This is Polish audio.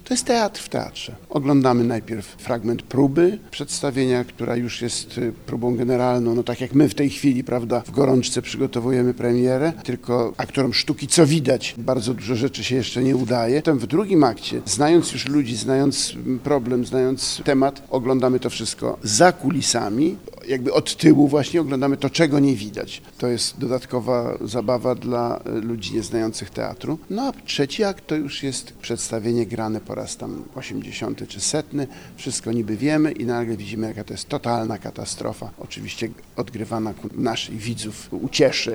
To jest teatr w teatrze. Oglądamy najpierw fragment próby przedstawienia, która już jest próbą generalną, no tak jak my w tej chwili, prawda, w gorączce przygotowujemy premierę, tylko aktorom sztuki, co widać, bardzo dużo rzeczy się jeszcze nie udaje. Potem w drugim akcie, znając już ludzi, znając problem, znając temat, oglądamy to wszystko za kulisami, jakby od tyłu właśnie oglądamy to, czego nie widać. To jest dodatkowa zabawa dla ludzi nieznających teatru. No a trzeci akt to już jest przedstawienie grane po raz tam 80. czy 100. Wszystko niby wiemy i nagle widzimy, jaka to jest totalna katastrofa. Oczywiście odgrywana ku naszych widzów ucieszy.